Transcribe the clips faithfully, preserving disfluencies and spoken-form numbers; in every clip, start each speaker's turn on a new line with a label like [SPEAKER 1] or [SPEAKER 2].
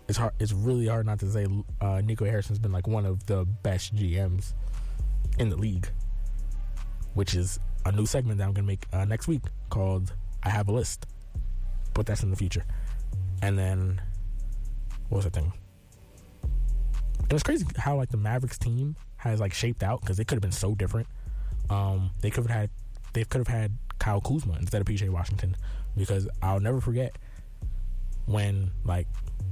[SPEAKER 1] it's hard. It's really hard not to say uh, Nico Harrison's been like one of the best G Ms in the league, which is a new segment that I'm gonna make uh, next week called "I Have a List," but that's in the future. And then what was the thing? It was crazy how like the Mavericks team has like shaped out, because they could have been so different. Um, they could have had they could have had Kyle Kuzma instead of P J Washington, because I'll never forget when like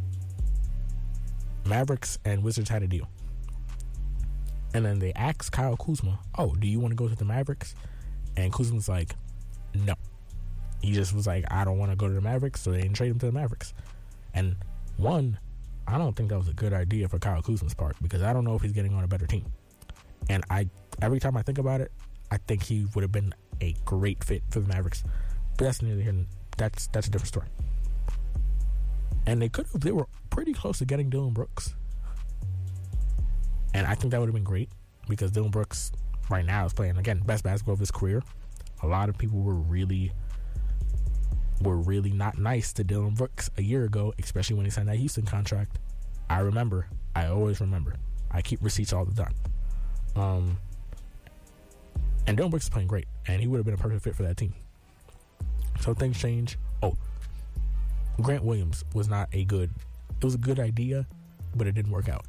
[SPEAKER 1] Mavericks and Wizards had a deal, and then they asked Kyle Kuzma, "Oh, do you want to go to the Mavericks?" And Kuzma's like, "No." He just was like, "I don't want to go to the Mavericks," so they didn't trade him to the Mavericks. And one, I don't think that was a good idea for Kyle Kuzma's part, because I don't know if he's getting on a better team. And I, every time I think about it, I think he would have been a great fit for the Mavericks. But that's neither here. That's that's a different story. And they could have. They were pretty close to getting Dillon Brooks, and I think that would have been great, because Dillon Brooks right now is playing again best basketball of his career. A lot of people were really were really not nice to Dillon Brooks a year ago, especially when he signed that Houston contract. I remember. I always remember. I keep receipts all the time. Um, and Dillon Brooks is playing great, and he would have been a perfect fit for that team. So things change. Oh, Grant Williams was not a good. It was a good idea, but it didn't work out.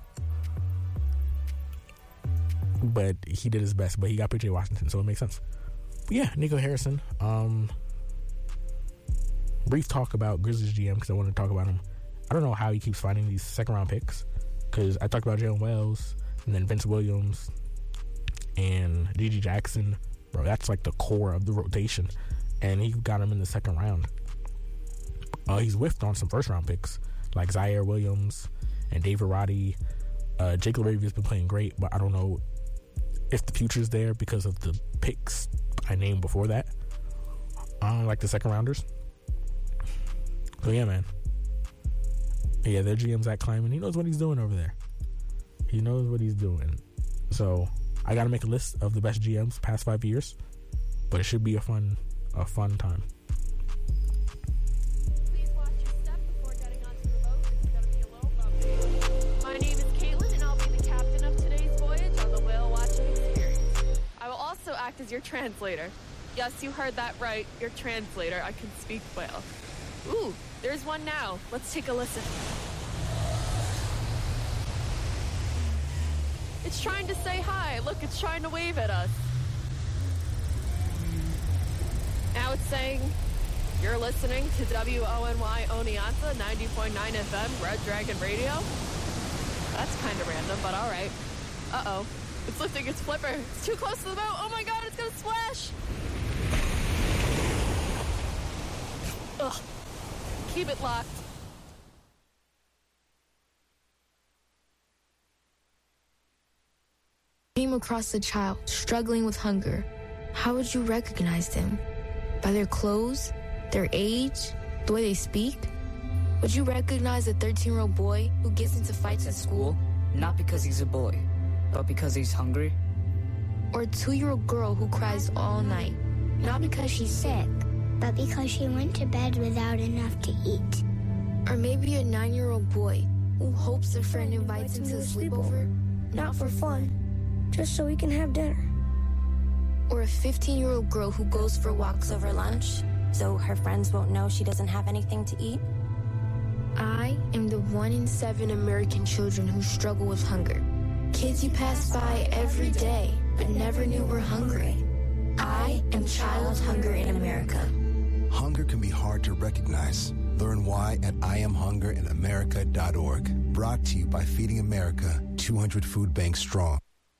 [SPEAKER 1] But he did his best. But he got P J Washington, so it makes sense. But yeah, Nico Harrison. Um, brief talk about Grizzlies G M, because I want to talk about him. I don't know how he keeps finding these second round picks, because I talked about Jalen Wells and then Vince Williams and G G Jackson. Bro, that's like the core of the rotation, and he got him in the second round. Uh, he's whiffed on some first round picks like Zaire Williams and David Roddy. Uh, Jake LaRavia has been playing great, but I don't know if the future's there because of the picks I named before that. I don't like the second rounders. So yeah, man. Yeah, their G M's Zach Kleiman. He knows what he's doing over there. He knows what he's doing. So I got to make a list of the best G Ms past five years, but it should be a fun, a fun time.
[SPEAKER 2] Please watch your step before getting onto the boat. It's going to be a little bumpy. My name is Caitlin, and I'll be the captain of today's voyage on the whale watching experience. I will also act as your translator. Yes, you heard that right. Your translator. I can speak whale. Ooh, there's one now. Let's take a listen. It's trying to say hi. Look, it's trying to wave at us. Now it's saying, you're listening to W O N Y Oneonta, ninety point nine F M, Red Dragon Radio. That's kind of random, but all right. Uh-oh. It's lifting its flipper. It's too close to the boat. Oh, my God, it's going to splash. Ugh. Keep it locked.
[SPEAKER 3] Came across a child struggling with hunger. How would you recognize them? By their clothes, their age, the way they speak? Would you recognize a thirteen-year-old boy who gets into fights at school?
[SPEAKER 4] Not because he's a boy, but because he's hungry.
[SPEAKER 3] Or a two-year-old girl who cries all night?
[SPEAKER 5] Not because she's sick, but because she went to bed without enough to eat.
[SPEAKER 3] Or maybe a nine-year-old boy who hopes a friend invites him to a sleepover?
[SPEAKER 5] Not for fun, just so we can have dinner.
[SPEAKER 3] Or a fifteen-year-old girl who goes for walks over lunch,
[SPEAKER 6] so her friends won't know she doesn't have anything to eat?
[SPEAKER 3] I am the one in seven American children who struggle with hunger. Kids you pass by every day, but never knew were hungry. I am child hunger in America.
[SPEAKER 7] Hunger can be hard to recognize. Learn why at I am hunger in america dot org. Brought to you by Feeding America, two hundred food banks strong.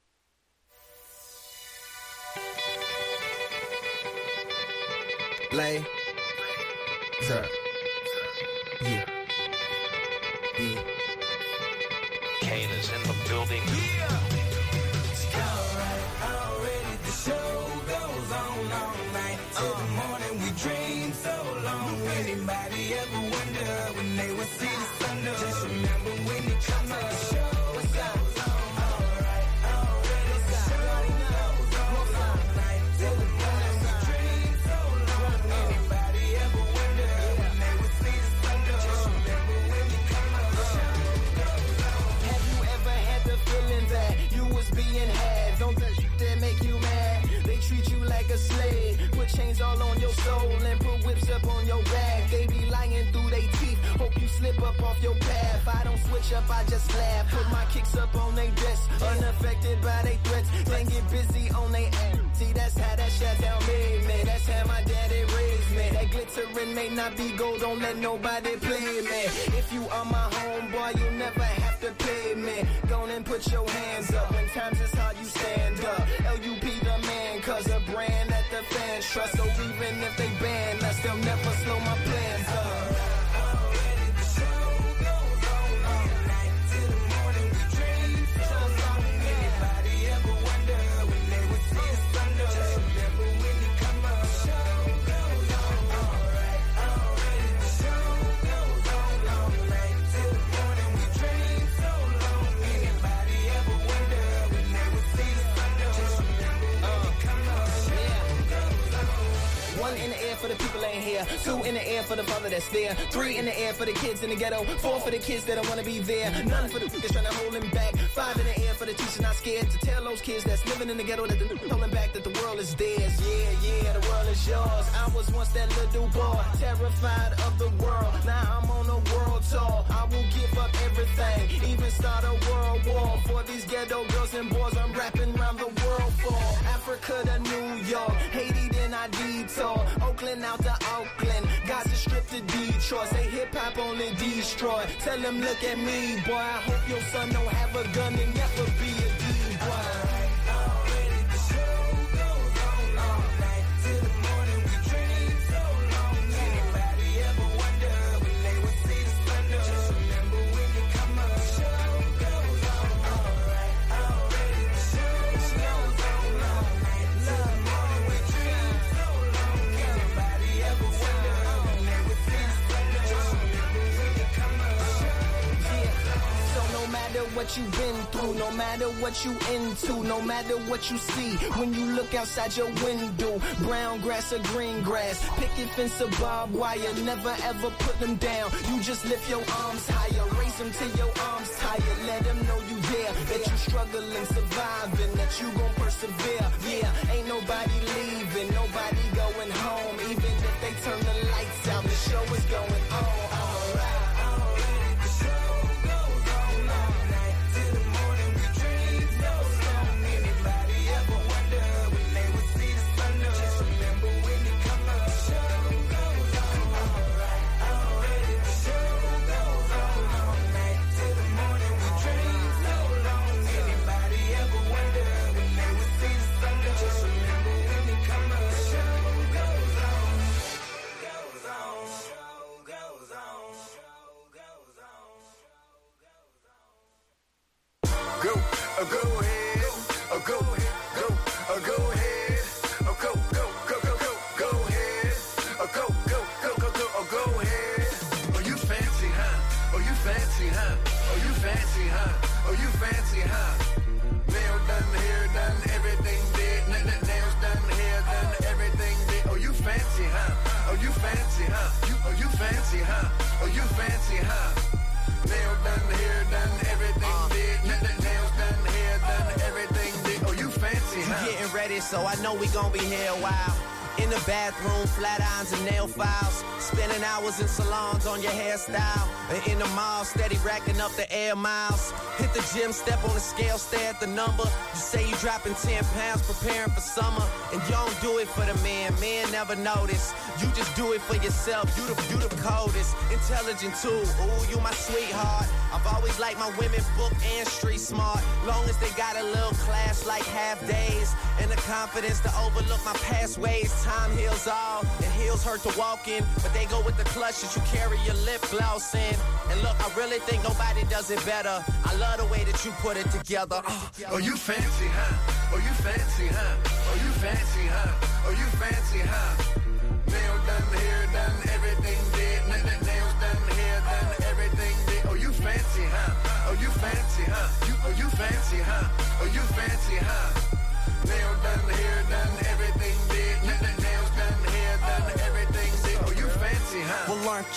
[SPEAKER 8] Play. Sir. Yeah. Yeah.
[SPEAKER 9] Kane is in the building.
[SPEAKER 8] Yeah. Alright, already the show goes on all night. Till the morning we dream so long. Anybody ever wonder when they would see the sun up? Just remember when it comes to the show, it goes on. Alright, already the show goes on all night. Till the morning we dream so long. Anybody ever wonder when they would see the sun up? Just remember when it comes to
[SPEAKER 10] slip up off your path. I don't switch up, I just laugh. Put my kicks up on they desk, unaffected by they threats. Then get busy on they ass. See, that's how that shut down made me. That's how my daddy raised me. That glittering may not be gold, don't let nobody play me. If you are my homeboy, you never have to pay me. Go and put your hands up. When times is hard, you stand up. L U P the man, cause a brand that the fans trust. So even if they ban us, they'll never slow my plans up. For the people ain't here, two in the air for the father that's there, three in the air for the kids in the ghetto, four for the kids that don't wanna be there, none for the that's trying to hold him back, five in the air for the teacher not scared to tell those kids that's living in the ghetto that they're holding back that the world is theirs. Yeah, yeah, the world is yours. I was once that little boy, terrified of the world. Now I'm on a world tour. I will give up everything, even start a world war for these ghetto girls and boys. I'm rapping around the world for Africa to New York, Haiti then I detour, Oakland out to Oakland, Gaza Strip to Detroit. Say hip hop only destroy. Tell them look at me, boy. I hope your son don't have a gun and never be a D-boy. What you've been through, no matter what you into, no matter what you see when you look outside your window, brown grass or green grass, picket fence or barbed wire, never ever put them down. You just lift your arms higher, raise them till your arms tired, let them know you there, that you struggling, surviving, that you gon' persevere. Yeah, ain't nobody leaving, nobody going home, even if they turn the lights out, the show is going on. Alright.
[SPEAKER 11] So I know we gon' be here a while. In the bathroom, flat irons and nail files. Spending hours in salons on your hairstyle. And in the mall, steady racking up the air miles. Hit the gym, step on the scale, stare at the number. You say you dropping ten pounds, preparing for summer. And you don't do it for the man, men never notice. You just do it for yourself, you the, you the coldest. Intelligent too, ooh, you my sweetheart. I've always liked my women book and street smart. Long as they got a little class like half days. And the confidence to overlook my past ways. Time heals all, and heels hurt to walk in. But they go with the clutches, you carry your lip gloss in. And look, I really think nobody does it better. I love the way that you put it together. Oh,
[SPEAKER 12] oh you fancy, huh? Oh, you fancy, huh? Oh, you fancy, huh? Oh, you fancy, huh? Nail done, hair done, everything did. Nails done, hair done, everything did. Oh, you fancy, huh? Oh, you fancy, huh? You, oh, you fancy, huh? Oh, you fancy, huh? Nail done, hair done, everything did. Nails done, hair done, everything did. Oh, you fancy, huh?
[SPEAKER 11] Well, aren't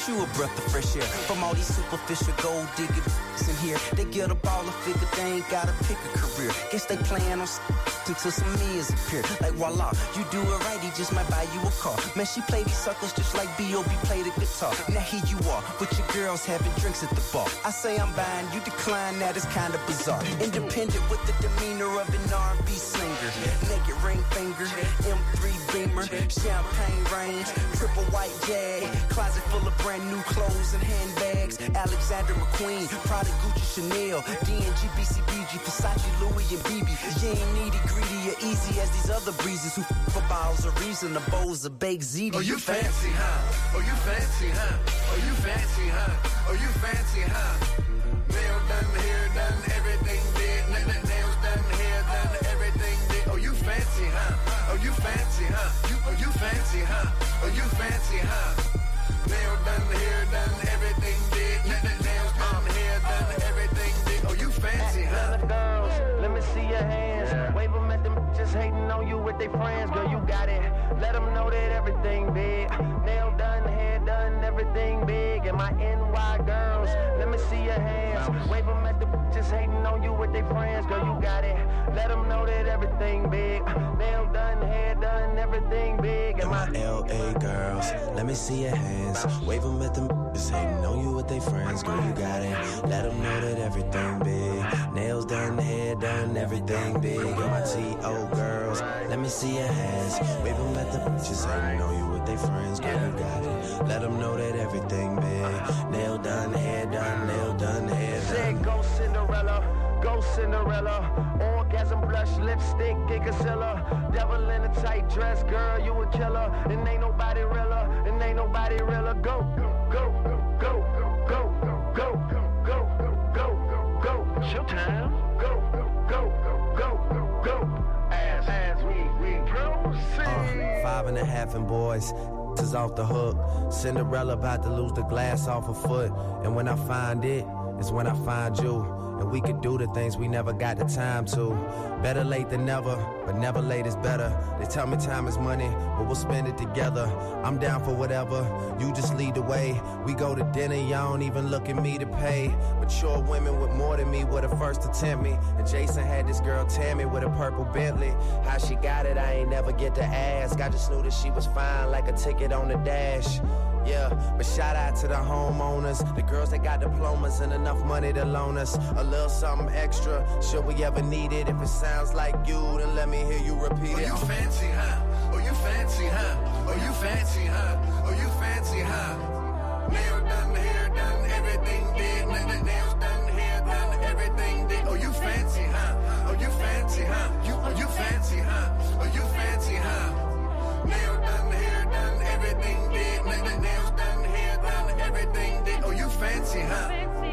[SPEAKER 13] you a breath of fresh air from all these superficial gold diggers in here. They get a baller figure, they ain't gotta pick a career. Guess they plan on until some millions appear. Like voila, you do it right, he just might buy you a car. Man, she play these suckers just like B O B play the guitar. Now here you are, with your girls having drinks at the bar. I say I'm buying, you decline, that is kinda bizarre. Independent with the demeanor of an R and B singer. Naked ring finger, M three Beamer, champagne range, triple white Jag, closet full of brand new clothes and handbags. Alexander McQueen, Prada, Gucci, Chanel, D and G, B C B G, Versace, Louis and B B. You ain't needy, greedy, or easy as these other breezes who f for bottles of reason, the bowls of baked ziti.
[SPEAKER 12] Oh, you fancy, huh? Oh, you fancy, huh? Oh, you fancy, huh? Oh, you fancy, huh? Nail done, hair done, everything did. Nails done, hair done, everything did. Oh, you fancy, huh? Oh, you fancy, huh? You, oh, you fancy, huh? Oh, you fancy, huh? Nail done, hair done, everything did. Nails done, hair done, everything did. Oh, you fancy, huh?
[SPEAKER 14] Girls, let me see your hands. Yeah. Wave them at them just hating on you with their friends. Girl, you got it. Let them know that everything big. Nail done, hair done, everything big. And my N Y girls, let me see your hands. Wave them at them just hating on you with their friends. Girl, you got it. Let them know that everything big. Nail done, hair done, everything big.
[SPEAKER 13] And my L A girls, let me see your hands. Wave them at them just hating on you with their friends. Girl, you got it. Let them know that everything big. Nails done, hair done, everything big. And my T O girls, let me see your hands. Wave them at them just hating on you with their friends. Girl, you got it. Let them know that everything big. Nail done, hair done, nail done, hair done.
[SPEAKER 14] Said go Cinderella, go Cinderella. Orgasm blush, lipstick, Gigasilla. Devil in a tight dress, girl, you a killer. And ain't nobody realer, and ain't nobody realer. Go, go, go, go, go, go, go, go, go, go. Showtime. Go, go, go, go, go. As, as we, we proceed.
[SPEAKER 13] Uh, five and a half and boys. Is off the hook. Cinderella about to lose the glass off her foot. And when I find it, is when I find you. And we could do the things we never got the time to. Better late than never, but never late is better. They tell me time is money, but we'll spend it together. I'm down for whatever, you just lead the way. We go to dinner, y'all don't even look at me to pay. Mature women with more than me were the first to tempt me. And Jason had this girl Tammy with a purple Bentley. How she got it, I ain't never get to ask. I just knew that she was fine like a ticket on the dash. Yeah, but shout out to the homeowners, the girls that got diplomas and enough money to loan us a little something extra, should we ever need it. If it sounds like you, then let me hear you repeat it.
[SPEAKER 12] Oh, you fancy, huh? Oh, you fancy, huh? Oh, you fancy, huh? Oh, you fancy, huh? Nail done, hair done, everything did. Nails done, hair done, everything did. Oh, you fancy, huh? Oh, you fancy, huh? You, oh, you fancy, huh? Oh, you fancy, huh? Nail done, hair done, everything did. Nails done, hair done, everything did. Oh, you fancy, huh?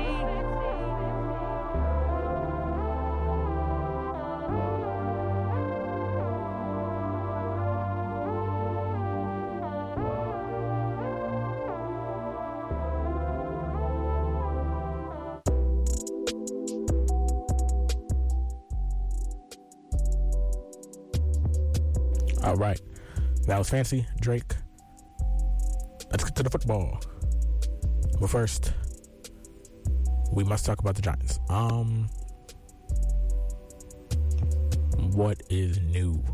[SPEAKER 1] All right, that was Fancy, Drake. Let's get to the football. But first, we must talk about the Giants. Um, what is new?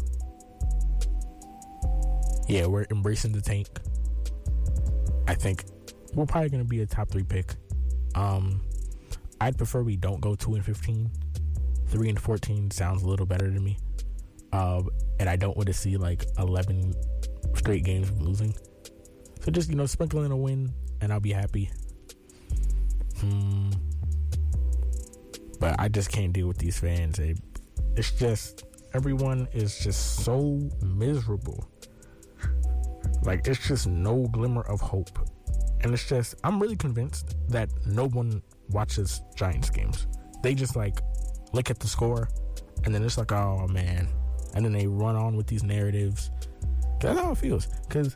[SPEAKER 1] Yeah, we're embracing the tank. I think we're probably going to be a top three pick. Um, I'd prefer we don't go two and fifteen. Three and fourteen sounds a little better to me. Uh, and I don't want to see like eleven straight games of losing. So just, you know, sprinkle in a win and I'll be happy. Hmm. But I just can't deal with these fans. It, it's just, everyone is just so miserable. Like, it's just no glimmer of hope. And it's just, I'm really convinced that no one watches Giants games. They just like look at the score and then it's like, oh man. And then they run on with these narratives. That's how it feels. Because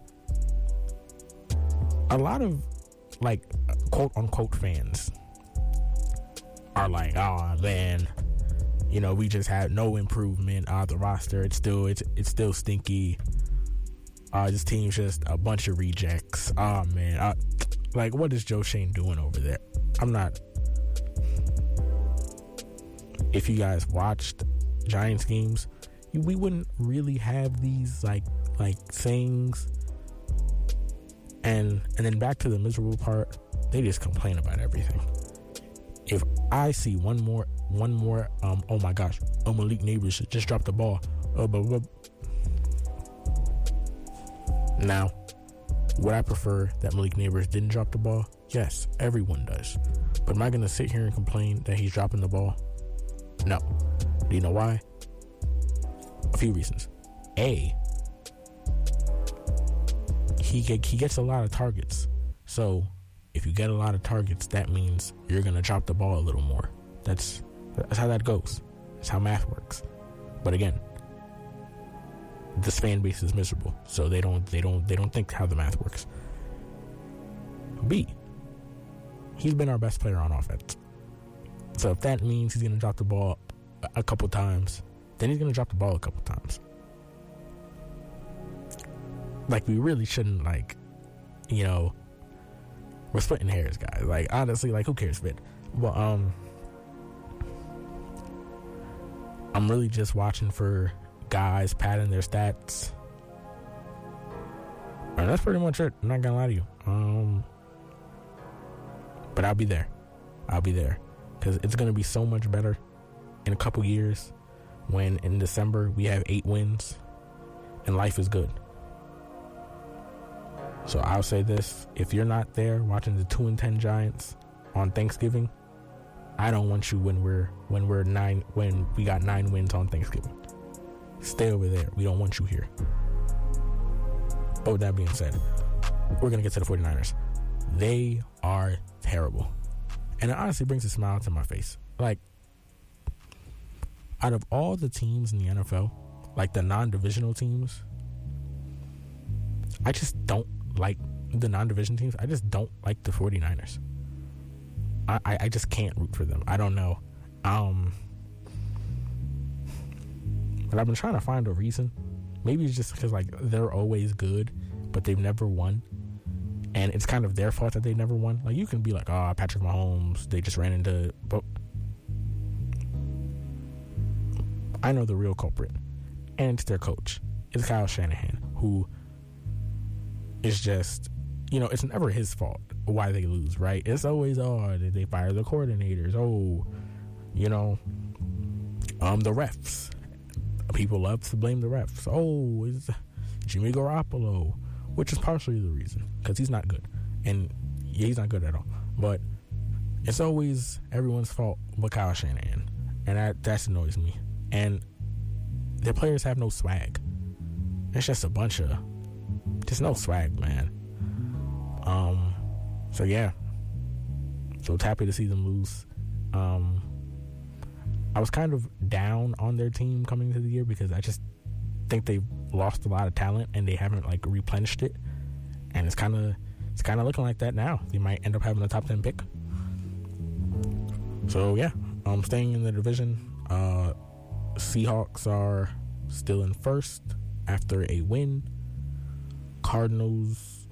[SPEAKER 1] a lot of like quote unquote fans are like, oh man, you know, we just had no improvement. Uh, the roster, it's still it's it's still stinky. Uh, this team's just a bunch of rejects. Oh man, uh, Like, what is Joe Shane doing over there? I'm not. If you guys watched Giants games, we wouldn't really have these like like things. And and then back to the miserable part, they just complain about everything. If I see one more one more um oh my gosh, oh Malik Neighbors just dropped the ball. Oh, blah, blah. Now, would I prefer that Malik Neighbors didn't drop the ball? Yes, everyone does. But am I gonna sit here and complain that he's dropping the ball? No. Do you know why? A few reasons. A, he get, he gets a lot of targets. So if you get a lot of targets, that means you're gonna drop the ball a little more. That's that's how that goes. That's how math works. But again, this fan base is miserable, so they don't they don't they don't think how the math works. B, he's been our best player on offense. So if that means he's gonna drop the ball a couple times, then he's gonna drop the ball a couple times. Like, we really shouldn't, like, you know, we're splitting hairs, guys. Like, honestly, like, who cares, Fit? Well, um, I'm really just watching for guys padding their stats. And that's pretty much it. I'm not gonna lie to you. Um, but I'll be there. I'll be there. Because it's gonna be so much better in a couple years when in December we have eight wins and life is good. So I'll say this: if you're not there watching the two and ten Giants on Thanksgiving, I don't want you when we're when we're nine when we got nine wins on Thanksgiving. Stay over there. We don't want you here. But with that being said, we're gonna get to the 49ers. They are terrible, and it honestly brings a smile to my face. Like, out of all the teams in the N F L, like the non-divisional teams, I just don't like the non-division teams. I just don't like the 49ers. I, I, I just can't root for them. I don't know. Um, but I've been trying to find a reason. Maybe it's just because, like, they're always good, but they've never won. And it's kind of their fault that they never won. Like, you can be like, oh, Patrick Mahomes, they just ran into... But I know the real culprit. And it's their coach. It's Kyle Shanahan, who is just, you know, it's never his fault why they lose, right? It's always, oh, did they fire the coordinators? Oh, you know, um, the refs. People love to blame the refs. Oh, it's Jimmy Garoppolo, which is partially the reason, because he's not good. And yeah, he's not good at all. But it's always everyone's fault but Kyle Shanahan. And that, that annoys me. And their players have no swag. It's just a bunch of, just no swag, man. Um, so yeah. So it's happy to see them lose. Um, I was kind of down on their team coming into the year because I just think they've lost a lot of talent and they haven't like replenished it. And it's kind of, it's kind of looking like that now. They might end up having a top ten pick. So yeah, um, staying in the division. Uh, Seahawks are still in first after a win. Cardinals,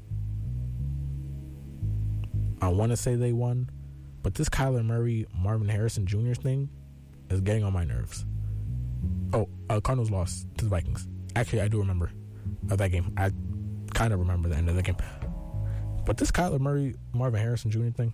[SPEAKER 1] I want to say they won, but this Kyler Murray, Marvin Harrison Junior thing is getting on my nerves. Oh, uh, Cardinals lost to the Vikings. Actually, I do remember of that game. I kind of remember the end of the game. But this Kyler Murray, Marvin Harrison Junior thing,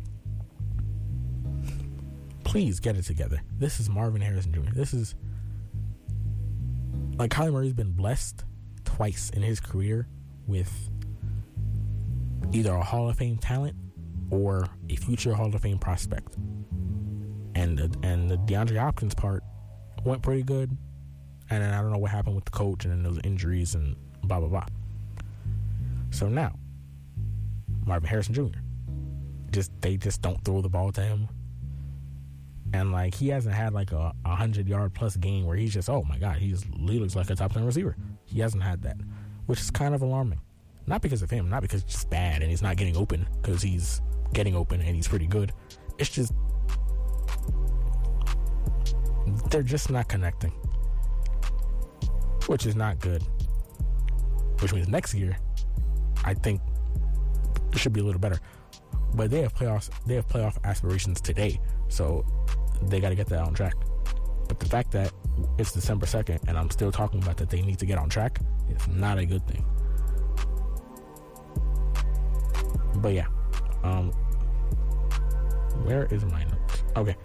[SPEAKER 1] please get it together. This is Marvin Harrison Junior This is, like, Kyler Murray's been blessed twice in his career with either a Hall of Fame talent or a future Hall of Fame prospect. And the, and the DeAndre Hopkins part went pretty good. And then I don't know what happened with the coach and then those injuries and blah, blah, blah. So now, Marvin Harrison Junior Just, they just don't throw the ball to him. And, like, he hasn't had, like, a hundred-yard-plus game where he's just, oh, my God, he's, he looks like a top ten receiver. He hasn't had that, which is kind of alarming. Not because of him, not because it's just bad and he's not getting open, because he's getting open and he's pretty good. It's just, they're just not connecting, which is not good. Which means next year, I think it should be a little better. but they have playoffs. They have playoff aspirations today, so they got to get that on track. But the fact that it's December second and I'm still talking about that they need to get on track is not a good thing. But yeah, um, where is my notes? Okay.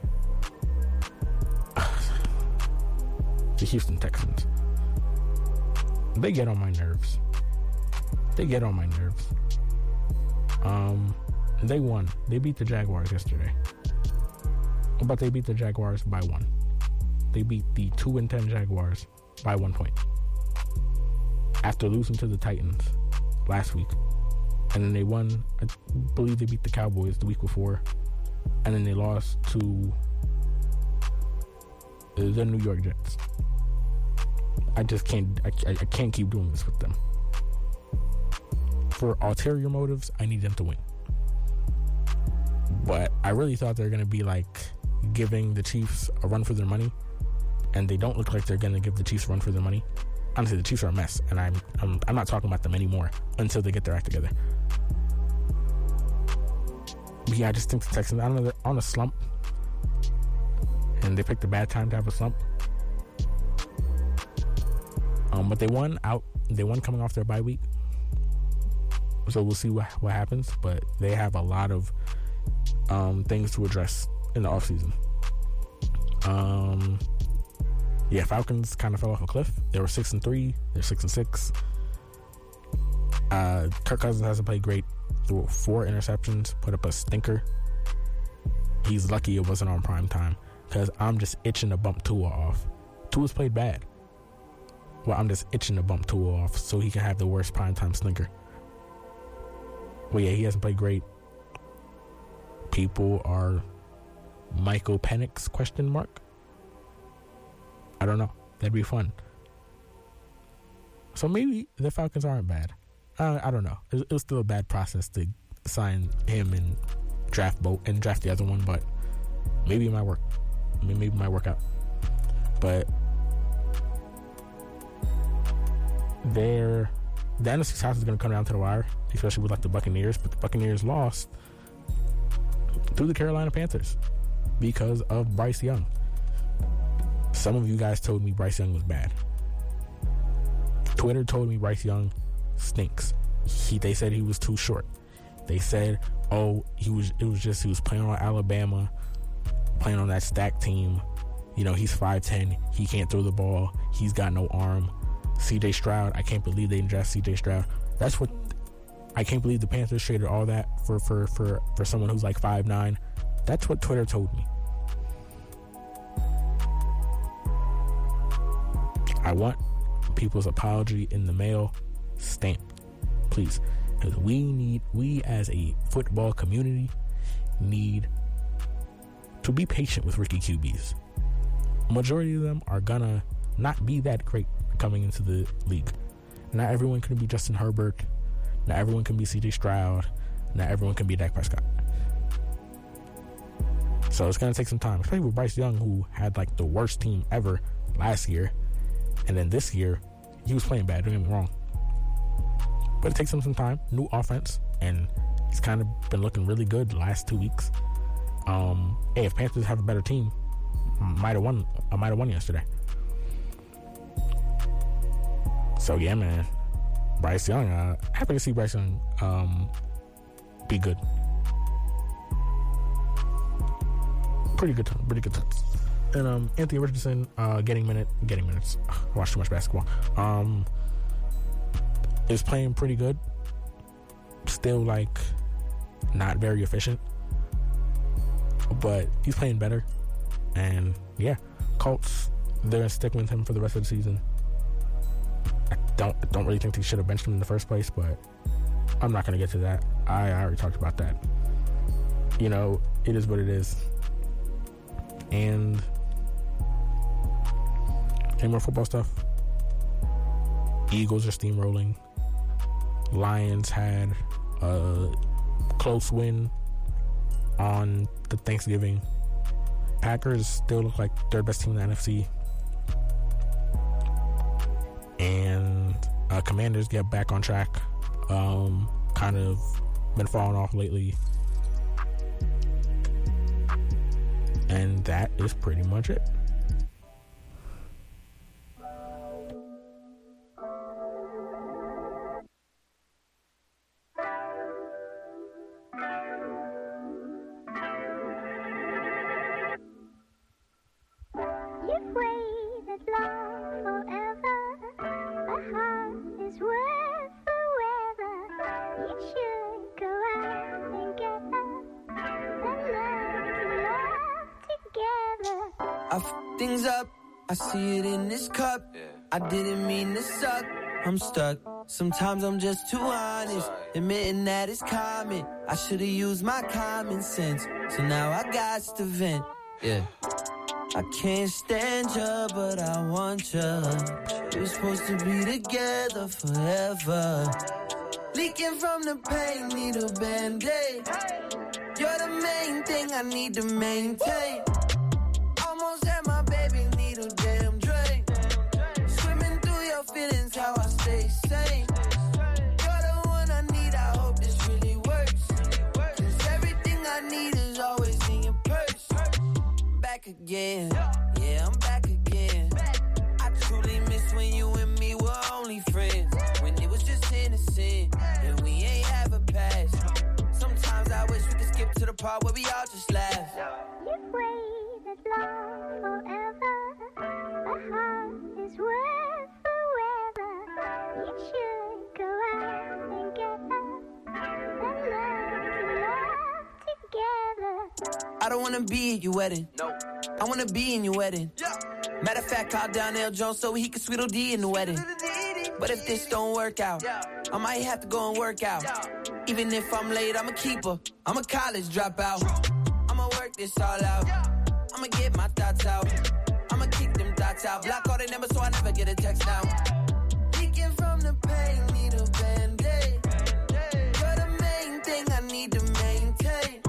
[SPEAKER 1] The Houston Texans. They get on my nerves. They get on my nerves. Um, they won. They beat the Jaguars yesterday. But they beat the Jaguars by one. They beat the two and ten Jaguars by one point. After losing to the Titans last week. And then they won, I believe they beat the Cowboys the week before. And then they lost to the New York Jets. I just can't, I, I can't keep doing this with them. For ulterior motives, I need them to win. But I really thought they were going to be like giving the Chiefs a run for their money. And they don't look like they're going to give the Chiefs a run for their money. Honestly, the Chiefs are a mess. And I'm, I'm, I'm not talking about them anymore until they get their act together. But yeah, I just think the Texans, I don't know, they're on a slump. And they picked a bad time to have a slump. Um, but they won out. They won coming off their bye week. So we'll see what, what happens. But they have a lot of um, things to address in the offseason. Um, yeah, Falcons kind of fell off a cliff. They were six and three. They're six and six. Uh, Kirk Cousins hasn't played great. Threw four interceptions. Put up a stinker. He's lucky it wasn't on prime time because I'm just itching to bump Tua off. Tua's played bad. Well, I'm just itching to bump Tua off so he can have the worst primetime slinker. Well, yeah, he hasn't played great. People are Michael Penix, question mark? I don't know. That'd be fun. So maybe the Falcons aren't bad. Uh, I don't know. It, it was still a bad process to sign him and draft Boat and draft the other one, but maybe it might work. Maybe it might work out. But They're, the N F C South is going to come down to the wire, especially with like the Buccaneers. But the Buccaneers lost to the Carolina Panthers because of Bryce Young. Some of you guys told me Bryce Young was bad. Twitter told me Bryce Young stinks. He, they said he was too short. They said, oh, he was. It was just he was playing on Alabama, playing on that stacked team. You know, he's five ten. He can't throw the ball. He's got no arm. C J Stroud, I can't believe they didn't draft C J Stroud. That's what I can't believe the Panthers traded all that for for for for someone who's like five nine. That's what Twitter told me. I want people's apology in the mail stamped, please, because we need we as a football community need to be patient with rookie Q Bs. Majority of them are gonna not be that great coming into the league. Not everyone can be Justin Herbert. Not everyone can be C J Stroud. Not everyone can be Dak Prescott. So it's going to take some time, especially with Bryce Young, who had like the worst team ever last year. And then this year, he was playing bad, don't get me wrong. But it takes him some time. New offense. And he's kind of been looking really good the last two weeks. Um, hey, if Panthers have a better team, might have won. I might have won yesterday. So yeah, man, Bryce Young. Uh, happy to see Bryce Young um, be good. Pretty good, pretty good times. And um, Anthony Richardson uh, getting minute, getting minutes. I watch too much basketball. Um, is playing pretty good. Still like not very efficient, but he's playing better. And yeah, Colts, they're sticking with him for the rest of the season. I don't I don't really think they should have benched him in the first place, but I'm not going to get to that. I, I already talked about that. You know, it is what it is. And any more football stuff? Eagles are steamrolling. Lions had a close win on the Thanksgiving. Packers still look like third best team in the N F C. And uh, Commanders get back on track. Um, kind of been falling off lately. And that is pretty much it.
[SPEAKER 5] You've waited long forever. The heart is worth the weather. You should go out and get up and learn to love together.
[SPEAKER 15] I f things up, I see it in this cup. I didn't mean to suck, I'm stuck. Sometimes I'm just too honest, admitting that it's common. I should've used my common sense, so now I got to vent. Yeah. I can't stand ya, but I want ya. We're supposed to be together forever. Leaking from the pain, need a band-aid. You're the main thing I need to maintain. Almost had my baby, need a damn drink. Swimming through your feelings, how I stay sane. You're the one I need, I hope this really works. Cause everything I need is always in your purse. Back again, yeah, I'm back again. I truly miss when you and me were only friends. When it was just innocent, and we ain't have a past. Sometimes I wish we could skip to the part where we all just laugh.
[SPEAKER 5] You've waited long forever. The heart is worth the weather. You should go out and get up and learn to love together.
[SPEAKER 15] I don't wanna be at your wedding.
[SPEAKER 8] No.
[SPEAKER 15] I wanna be in your wedding.
[SPEAKER 8] Yeah.
[SPEAKER 15] Matter of fact, call down L. Jones so he can Sweeto D in the wedding. But if this don't work out,
[SPEAKER 8] Yeah.
[SPEAKER 15] I might have to go and work out.
[SPEAKER 8] Yeah.
[SPEAKER 15] Even if I'm late, I'm a keeper. I'm a college dropout. I'ma work this all out.
[SPEAKER 8] Yeah.
[SPEAKER 15] I'ma get my thoughts out. I'ma kick them thoughts out. Block all the numbers so I never get a text now. Leaking from the pain, need a band-aid. You're the main thing I need to maintain.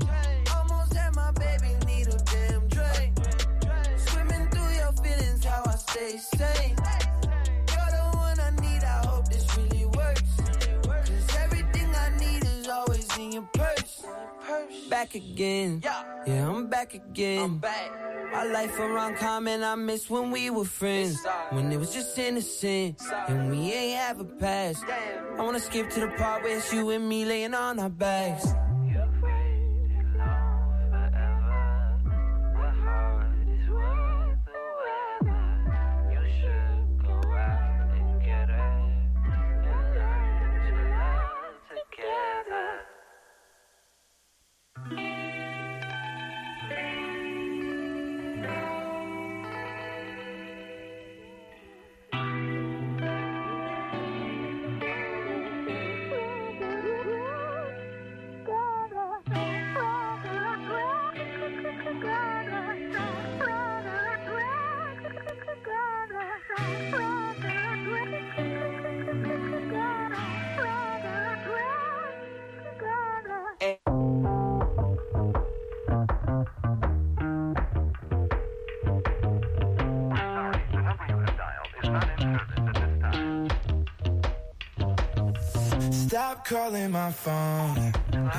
[SPEAKER 15] Almost had my baby, need a damn drink. Swimming through your feelings, how I stay sane. You're the one I need, I hope this really works. Cause everything I need is always in your purse. Back again,
[SPEAKER 8] Yeah.
[SPEAKER 15] yeah, I'm back again.
[SPEAKER 8] I'm back.
[SPEAKER 15] My life around common, I miss when we were friends. When it was just innocent, and we ain't have a past. I wanna skip to the part where it's you and me laying on our backs.
[SPEAKER 8] You've waited long forever. The heart is worth the weather. You should go out and get it and learn to love together.
[SPEAKER 16] Stop calling my phone.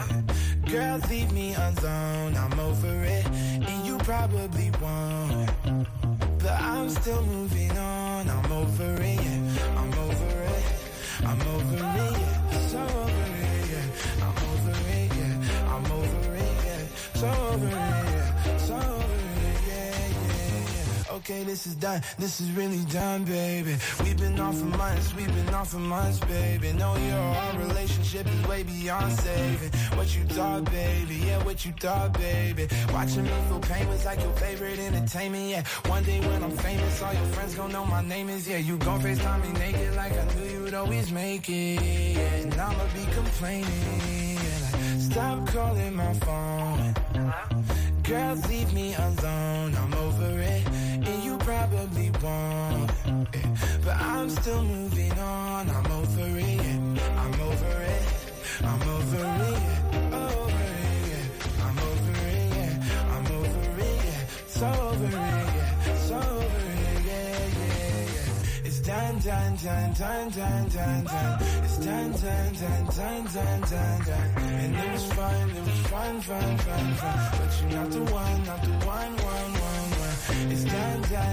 [SPEAKER 16] Girl, leave me alone. I'm over it, and you probably won't. But I'm still moving on. I'm over it, yeah. I'm over it. I'm over it, yeah. So over it, yeah. I'm over it, yeah. I'm over it, yeah. So over it, yeah. So over it, yeah, yeah, yeah. Okay, this is done. This is really done, baby. We've been on for months. We've been on for months, baby. Know your our relationship is way beyond saving. What you thought, baby? Yeah, what you thought, baby? Watching me feel pain was like your favorite entertainment. Yeah, one day when I'm famous, all your friends gon' know my name is. Yeah, you gon' FaceTime me naked like I knew you'd always make it. Yeah, and I'ma be complaining. Yeah, like, stop calling my phone. Girl, leave me alone. I'm over it, and you probably won't. Yeah, but I'm still moving on. I'm over it. Yeah. I'm over it. I'm over it. Yeah. Over it. Yeah. I'm over it. Yeah. I'm over it. Yeah. So over it. Yeah. So over it. Yeah, yeah, yeah. It's done, done, done, done, done, done, done. It's done, done, done, done, done, done, done. And it was fun. It was fun, fun, fun, fun. But you're not the one, not the one,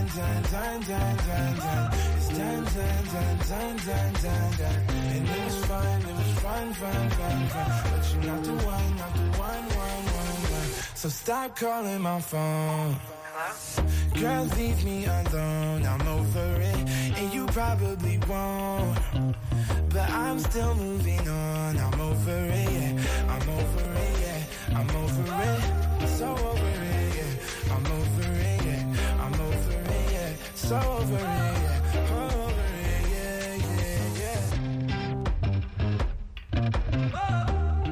[SPEAKER 16] dun, dun, dun, dun, dun. It's dun, dun, dun, dun, dun, dun, dun. And it was fun, it was fun, fun, fun, fun. But you're not the one, not the one, one, one, one. So stop calling my phone. Girl, leave me alone, I'm over it. And you probably won't, but I'm still moving on. I'm over it, yeah. I'm over it, yeah. I'm over it, so over it, yeah. I'm over it, yeah. I'm over it, yeah. So over it, yeah. Over it, yeah, yeah, yeah. Oh.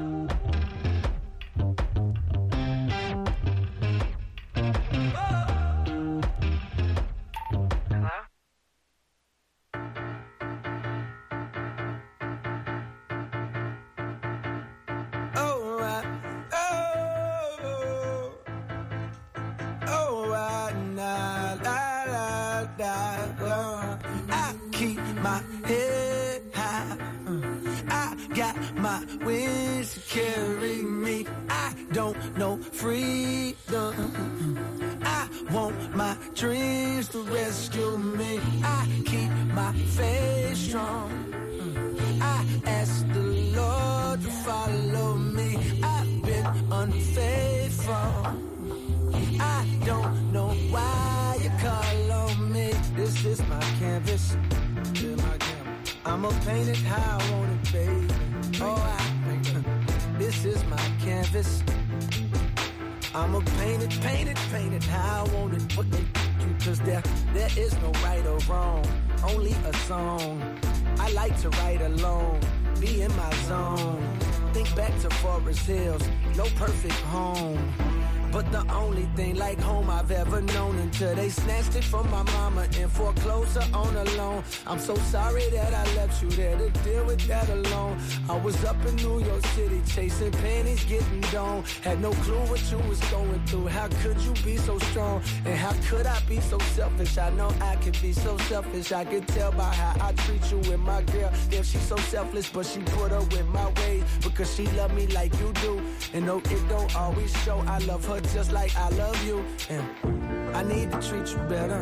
[SPEAKER 15] Winds to carry me. I don't know freedom. I want my dreams to rescue me. I keep my faith strong. I ask the Lord to follow me. I've been unfaithful. I don't know why you call on me. This is my canvas. Yeah, my canvas. I'ma paint it how I want it, baby. Oh, I, this is my canvas. I'ma paint it, paint it, paint it how I want it. What they do, cause there, there is no right or wrong, only a song. I like to write alone, be in my zone. Think back to Forest Hills, no perfect home. But the only thing like home I've ever known, until they snatched it from my mama and foreclosed her on a loan. I'm so sorry that I left you there to deal with that alone. I was up in New York City chasing pennies, getting down. Had no clue what you was going through. How could you be so strong? And how could I be so selfish? I know I could be so selfish. I could tell by how I treat you with my girl. Damn, she's so selfless, but she put her with my ways because she love me like you do. And no, it don't always show. I love her just like I love you, and I need to treat you better.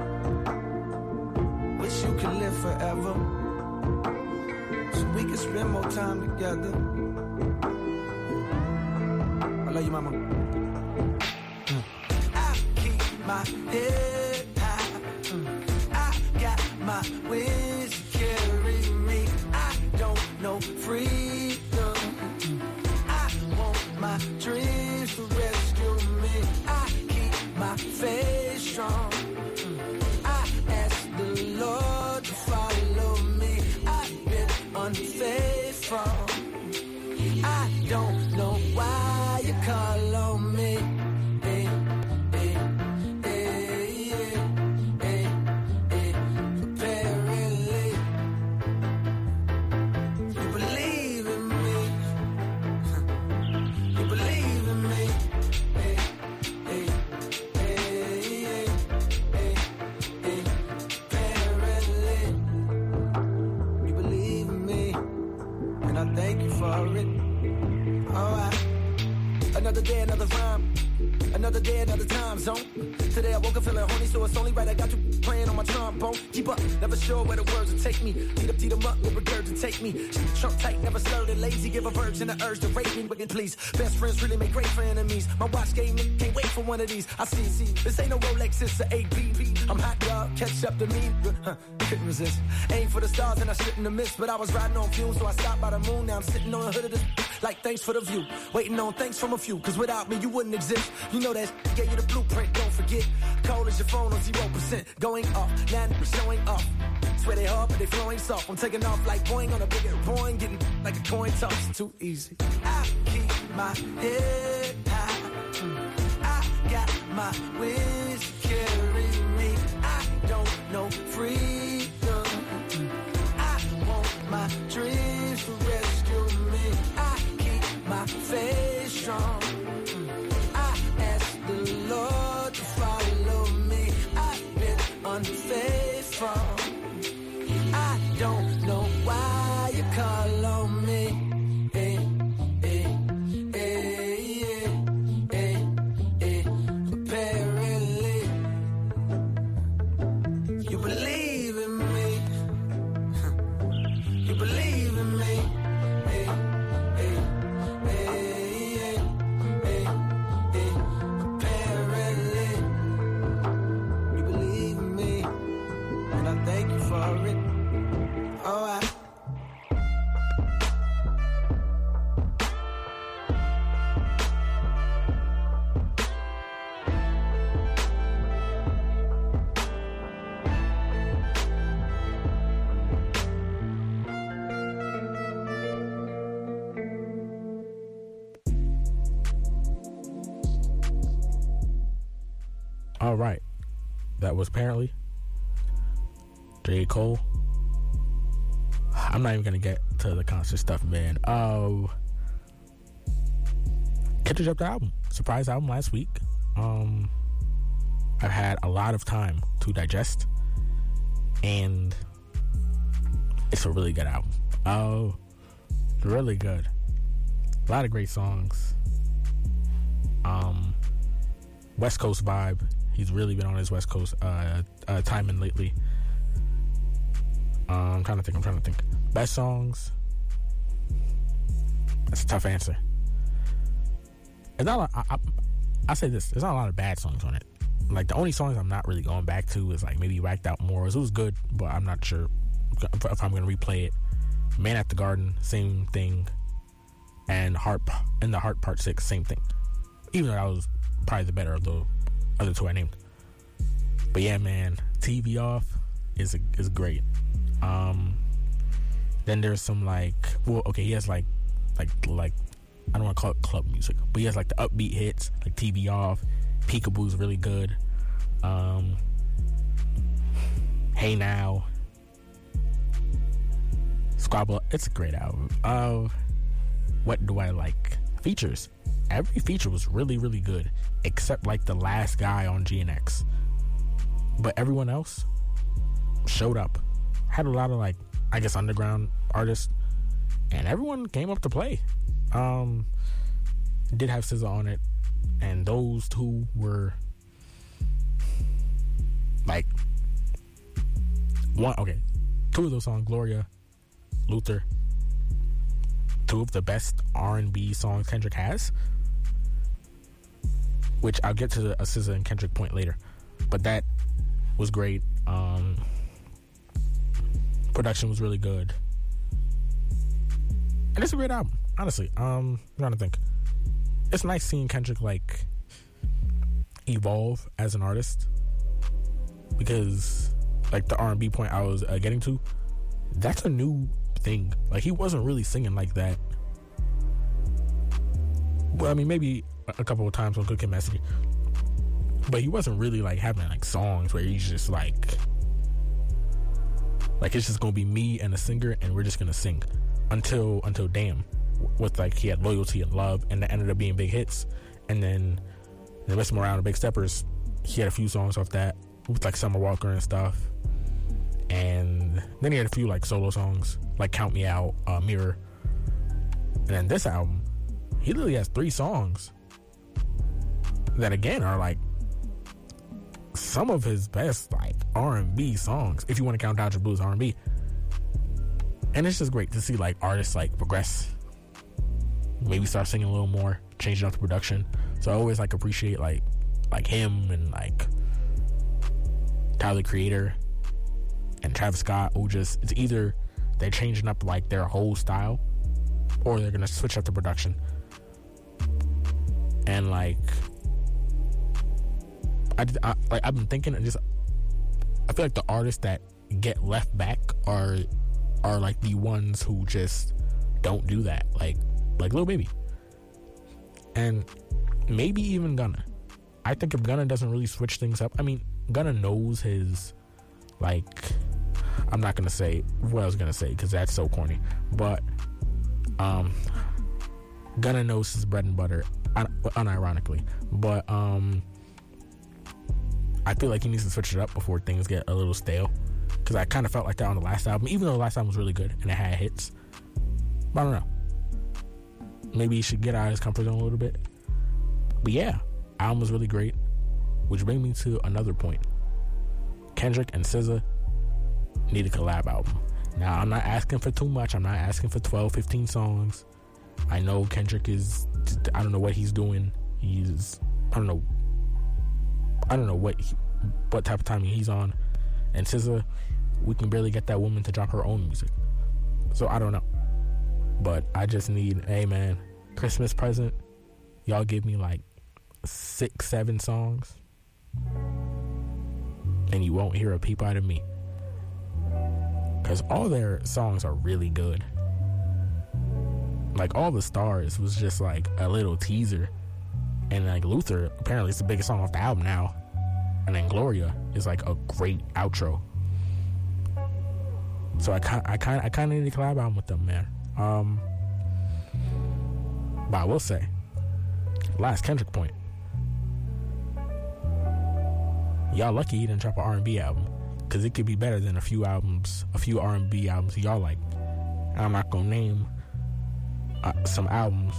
[SPEAKER 15] Wish you could live forever, so we can spend more time together. I love you, mama. Mm. I keep my head high. Mm. I got my wings to carry me. I don't know freedom. Mm. I want my dreams to rescue me. I keep my faith strong. I ask the Lord to follow me. I've been unfaithful. I don't know why you call on me. Hey, hey, hey, hey, hey, hey. Apparently, you believe in me. You believe in me. Hey, hey, hey, hey, hey, hey. Apparently, you believe in me, and I thank you for it. Alright, another day, another rhyme. Another day, another time zone. Today I woke up feeling horny, so it's only right I got you playing on my trombone. Keep up, never sure where the words will take me. Beat up, beat 'em up, will regurgitate me. Trump tight, never slurred and lazy. Give a virgin the urge to rape me, but please. Best friends really make great for enemies. My watch game, can't wait for one of these. I see, see, this ain't no Rolex, it's a A P. I'm hot, dog, catch up to me. Huh, couldn't resist. Aim for the stars and I shouldn't have missed, but I was riding on fumes, so I stopped by the moon. Now I'm sitting on the hood of this. Like thanks for the view, waiting on thanks from a few, cause without me you wouldn't exist. You know that gave you the blueprint, don't forget. Cold as your phone on zero percent, going off, now niggas showing off. Swear they hard but they flowing soft. I'm taking off like Boeing on a bigger Boeing, getting like a coin toss, too easy. I keep my head high, I got my wings to carry me. I don't know freedom, I want my dreams to rescue me. I keep my faith strong. I ask the Lord to follow me. I've been unfaithful. I don't know why you call on me. Hey, hey, hey, hey, hey, hey. Apparently
[SPEAKER 1] All right. That was apparently J. Cole. I'm not even going to get to the concert stuff, man. Uh, Kendrick dropped the album. Surprise album last week. Um, I've had a lot of time to digest. And it's a really good album. Oh, really good. A lot of great songs. Um, West Coast vibe. He's really been on his West Coast uh, uh, timing lately. Uh, I'm trying to think. I'm trying to think. Best songs. That's a tough answer. It's not. A lot, I, I, I say this. There's not a lot of bad songs on it. Like the only songs I'm not really going back to is like maybe Whacked Out More. It was good, but I'm not sure if I'm going to replay it. Man at the Garden, same thing. And Heart and the Heart Part Six, same thing. Even though that was probably the better of the other two I named. But yeah, man, T V Off is a, is great. Um, then there's some like, well, okay, he has like, like, like, I don't want to call it club music, but he has like the upbeat hits, like T V Off. Peekaboo's really good. Um, Hey Now. Squabble, it's a great album. Uh, what do I like? Features. Every feature was really, really good, except like the last guy on G N X. But everyone else showed up. Had a lot of like, I guess, underground artists, and everyone came up to play. Um, did have S Z A on it, and those two were like one. Okay, two of those songs, Gloria, Luther, two of the best R and B songs Kendrick has. Which I'll get to the S Z A and Kendrick point later, but that was great. Um, production was really good, and it's a great album. Honestly, um, I'm trying to think. It's nice seeing Kendrick like evolve as an artist, because like the R and B point I was uh, getting to, that's a new thing. Like he wasn't really singing like that. Well, I mean, maybe a couple of times on Cooking Message, but he wasn't really like having like songs where he's just like like it's just gonna be me and a singer and we're just gonna sing until until Damn, with like he had Loyalty and Love, and that ended up being big hits. And then the Miss Morale and Big Steppers, he had a few songs off that with like Summer Walker and stuff, and then he had a few like solo songs like Count Me Out, uh, Mirror. And then this album, he literally has three songs that again are like some of his best like R and B songs, if you want to count Dodger Blues R and B. And it's just great to see like artists like progress, maybe start singing a little more, changing up the production. So I always like appreciate like like him and like Tyler the Creator and Travis Scott, who just, it's either they're changing up like their whole style or they're gonna switch up the production. And like I, I like I've been thinking, and just I feel like the artists that get left back are are like the ones who just don't do that, like like Lil Baby and maybe even Gunna. I think if Gunna doesn't really switch things up, I mean Gunna knows his, like, I'm not gonna say what I was gonna say because that's so corny, but um Gunna knows his bread and butter, un- unironically, but um I feel like he needs to switch it up before things get a little stale, because I kind of felt like that on the last album, even though the last album was really good and it had hits. But I don't know, maybe he should get out of his comfort zone a little bit. But yeah, album was really great, which brings me to another point. Kendrick and S Z A need a collab album. Now, I'm not asking for too much. I'm not asking for twelve, fifteen songs. I know Kendrick is, I don't know what he's doing. He's, I don't know, I don't know what he, what type of timing he's on. And S Z A, we can barely get that woman to drop her own music. So I don't know. But I just need, hey man, Christmas present, y'all give me like six, seven songs, and you won't hear a peep out of me. Because all their songs are really good. Like, All the Stars was just like a little teaser. And like Luther, apparently it's the biggest song off the album now. And then Gloria is like a great outro. So I kind I kind I kind of need a collab album with them, man. Um, but I will say, last Kendrick point. Y'all lucky he didn't drop an R and B album, because it could be better than a few albums, a few R and B albums y'all like. And I'm not gonna name uh, some albums,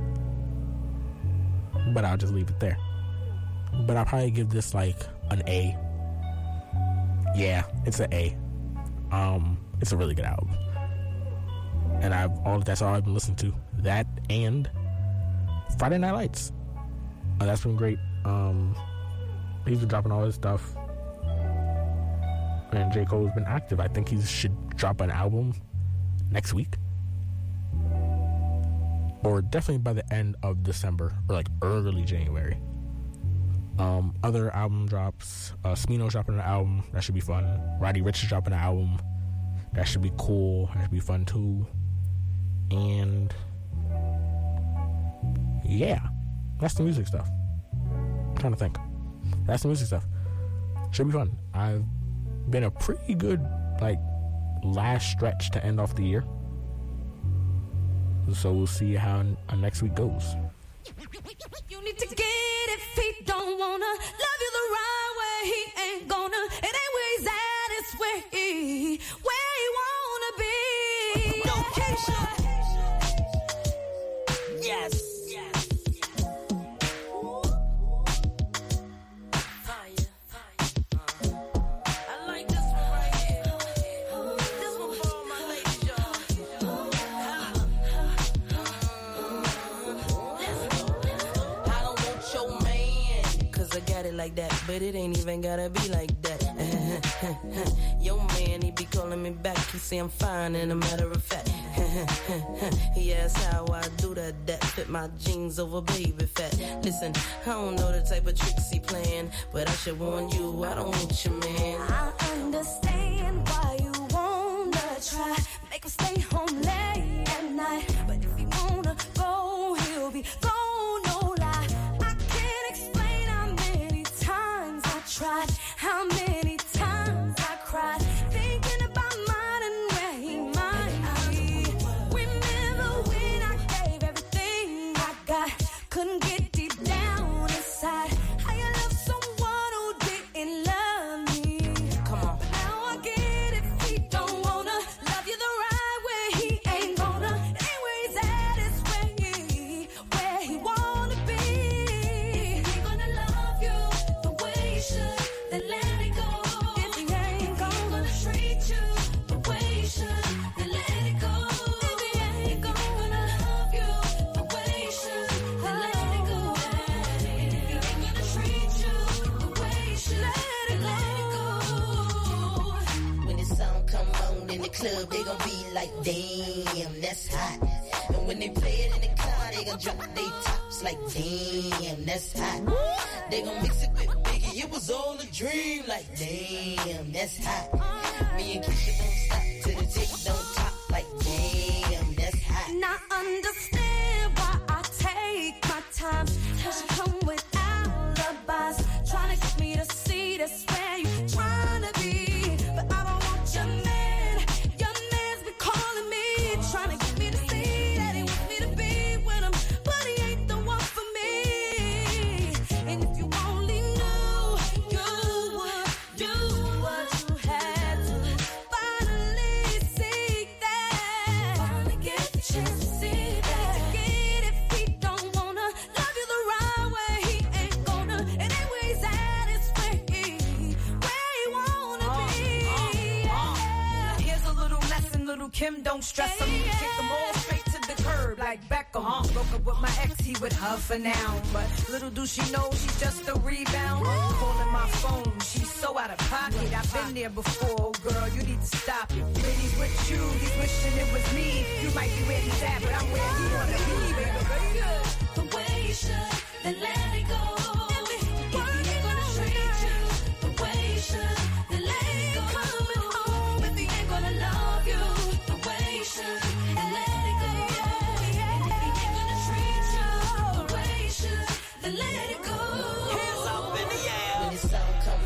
[SPEAKER 1] but I'll just leave it there. But I'll probably give this like an A. Yeah, it's an A. Um, it's a really good album, and I've all that's all I've been listening to. That and Friday Night Lights. Oh, that's been great. Um, he's been dropping all his stuff, and J. Cole's been active. I think he should drop an album next week, or definitely by the end of December, or like early January. Um, other album drops. Uh, Smino's dropping an album. That should be fun. Roddy Ricch is dropping an album. That should be cool. That should be fun too. And yeah, that's the music stuff. I'm trying to think. That's the music stuff. Should be fun. I've been a pretty good like last stretch to end off the year. So we'll see how uh, next week goes.
[SPEAKER 17] You need to get it if he don't wanna love you the right way. He ain't gonna. It ain't where he's at, it's where he where he wanna be.
[SPEAKER 18] No, Keisha. Yes. Yes. Fire, fire. I like this one right here. This one for all my ladies, y'all. I don't want your man, 'cause I got it like that, but it ain't even gotta be like that. Yo man, he be calling me back, he say I'm fine, and a matter of fact, he asks how I do that, that fit my jeans over baby fat. Listen, I don't know the type of tricks he playing, but I should warn you, I don't want your man.
[SPEAKER 17] I understand why you wanna try, make him stay home late at night, but if he wanna go, he'll be gone, no lie. I can't explain how many times I tried, how many times I cried, thinking about mine and where he might be. Remember when I gave everything I got, couldn't get deep down inside. How you love someone who didn't love me?
[SPEAKER 18] Come on.
[SPEAKER 17] But now I get it, if he don't wanna love you the right way, he ain't gonna. It ain't where he's at, it's where he, where he wanna be. If he ain't gonna love you the way you should, then let it go. If he ain't gonna treat you the way you should, then let it go. If he ain't gonna love you the way you should, then let it go. If he ain't gonna treat you the way you should, let it go.
[SPEAKER 18] When the song come on in the club, they gon' be like, damn, that's hot. And when they play it in the car, they gon' drop they tops like, damn, that's hot. They gon' mix it with Biggie, it was all a dream, like, damn, that's hot. Me and Keisha don't stop till the tick don't top, like, damn, that's hot.
[SPEAKER 17] And I understand why I take my time, 'cause you come with alibis, trying to get me to see that's where you trying to be. But I don't want your man, your man's been calling me, trying to get me to see that he wants me to be with him, but he ain't the one for me. And if you only knew, you would do what you had to, finally see that, finally get the chance to see that. Get if he don't wanna love you the right way, he ain't gonna. It ain't where he's at, it's where he, where he wanna be.
[SPEAKER 19] Now here's a little lesson, little Kim, don't stress him. Kick them all straight to the curb like Beckham. Huh? Broke up with my ex, he with her for now. But little do she know she's just a rebound. Calling my phone, she's so out of pocket. I've been there before, girl, you need to stop it. When he's with you, he's wishing it was me. You might be where he's at, but I'm where he wanna be, baby.
[SPEAKER 17] The way you should, then let it go. If he ain't gonna treat you the way you should, then let it go. Coming home if he ain't gonna love you the way you should, then let it go. And if he ain't gonna treat you the way you should, then let it go.
[SPEAKER 18] Hands up in the air. When the song come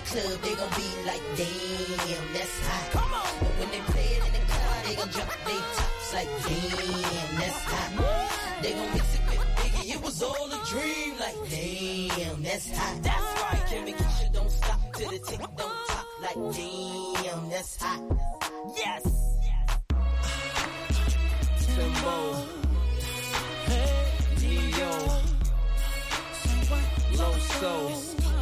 [SPEAKER 20] club, they gon' be like, damn, that's hot. Come on. But when they play it in the car, they gon' drop their tops like, damn, that's hot. They gon' mix it with Biggie, it was all a dream, like, damn, that's hot. That's right. Kim and Keisha don't stop till the tick don't top, like, damn, that's hot. Yes.
[SPEAKER 10] Timbo, Neo, Loso.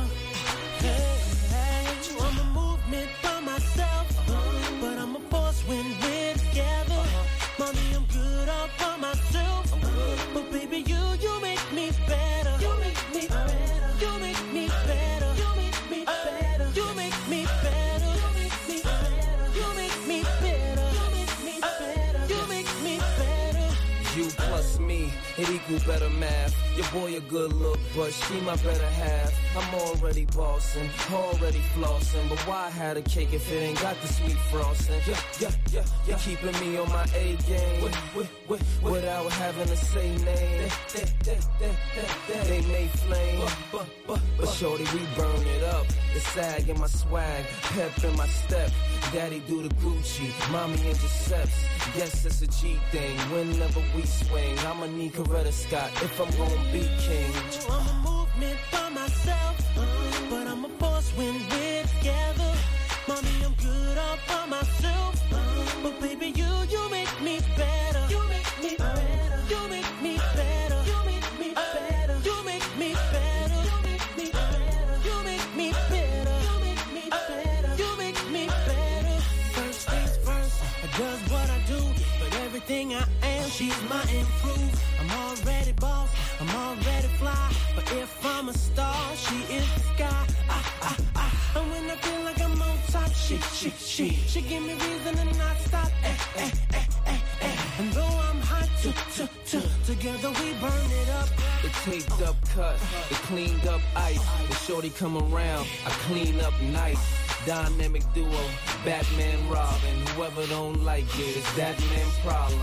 [SPEAKER 15] I'm a movement by myself, but I'm a force when we're together. Mommy, I'm good all by myself, but baby, you, you make me better. You make me better. You make me better. You make me better. You make me better. You make me better. You make me better. You make me better. You make me better.
[SPEAKER 10] You plus me, it equal better math. Your boy a good look, but she my better half. I'm already bossing, already flossing, but why have a cake if it ain't got the sweet frosting? Yeah, yeah, yeah, yeah. Keeping me on my A game, with, with, with, without having to say name. They, they, they, they, they, they may flame, but, but, but shorty, we burn it up. The sag in my swag, pep in my step. Daddy do the Gucci, mommy in Giuseppe's. Yes, it's a G thing. Whenever we swing, I'ma need Coretta Scott if I'm gonna be king.
[SPEAKER 15] I'm a movement by myself, but I'm a force when we're together. Mommy, I'm good all by myself, but baby, you, you make me better. You make me better. You make me better. You make me better. You make me better. You make me better. You make me better. You make me better. You make me better. First things first, I does what I do, but everything I am, she's my improve. I'm already boss, I'm already fly, but if I'm a star, she is the sky. Ah, ah, ah. And when I feel like I'm on top, she, she, she, she give me reason to not stop. Eh, eh, eh, eh, eh. And though I'm hot, t, t, t, together we burn it up.
[SPEAKER 10] The taped up cut, the cleaned up ice. The shorty come around, I clean up nice. Dynamic duo, Batman, Robin. Whoever don't like it, it's that man problem.